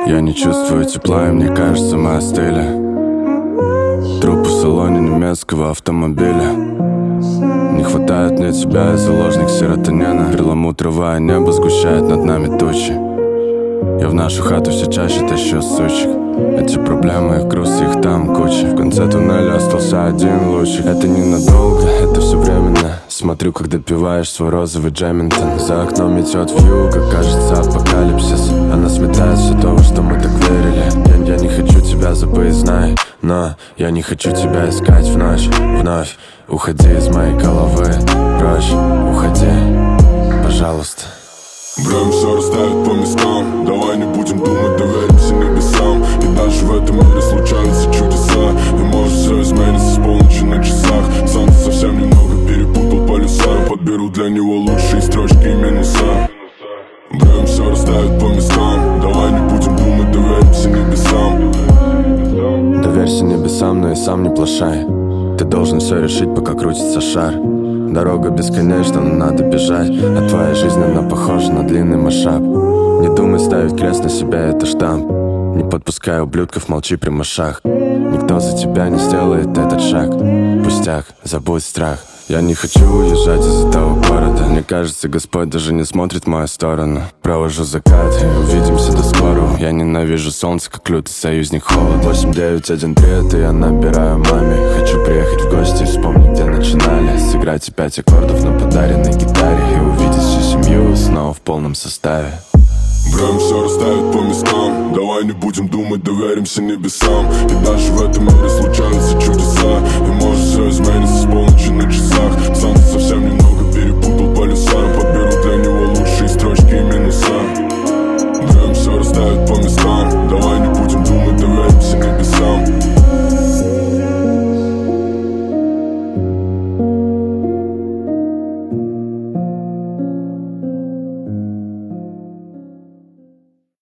Я не чувствую тепла, и мне кажется, мы остыли. Труп в салоне немецкого автомобиля. Не хватает мне тебя из-за ложных серотонина. Перламутровое небо сгущает над нами тучи. Я в нашу хату все чаще тащу сучек. Эти проблемы, их груз, их там куча. В конце туннеля остался один лучик. Это ненадолго, это все временно. Смотрю, как допиваешь свой розовый Джеминтон. За окном метет вьюга, кажется апокалипсис. Она сметает все то, во что мы так верили. Я не хочу тебя забыть, знай. Но я не хочу тебя искать в ночь. Вновь уходи из моей головы. Прочь, уходи, пожалуйста. Время все расставит по местам. Давай не будем думать, доверимся небесам. И даже в этом мире случаются чудеса. И может все изменится с полночи на часах. Санта совсем немного перепутал полюса. Я подберу для него лучшие строчки и минуса. Время все расставит по местам. Давай не будем думать, доверимся небесам. Доверься небесам, но и сам не плашай. Ты должен все решить, пока крутится шар. Дорога бесконечна, но надо бежать. А твоя жизнь, она похожа на длинный масштаб. Не думай ставить крест на себя, это штамп. Не подпускай ублюдков, молчи при мышах. Никто за тебя не сделает этот шаг. Пустяк, забудь страх. Я не хочу уезжать из этого города. Мне кажется, Господь даже не смотрит в мою сторону. Провожу закат и увидимся до скорого. Я ненавижу солнце, как лютый союзник холод. 8913, это я набираю маме. Хочу приехать в гости и вспомнить, где начинали. Сыграть 5 аккордов на подаренной гитаре. И увидеть всю семью снова в полном составе. Время все расставит по местам. Давай не будем думать, доверимся небесам. И даже в этом мире случаются чудеса. И может все изменится с полночи на часах. Солнце совсем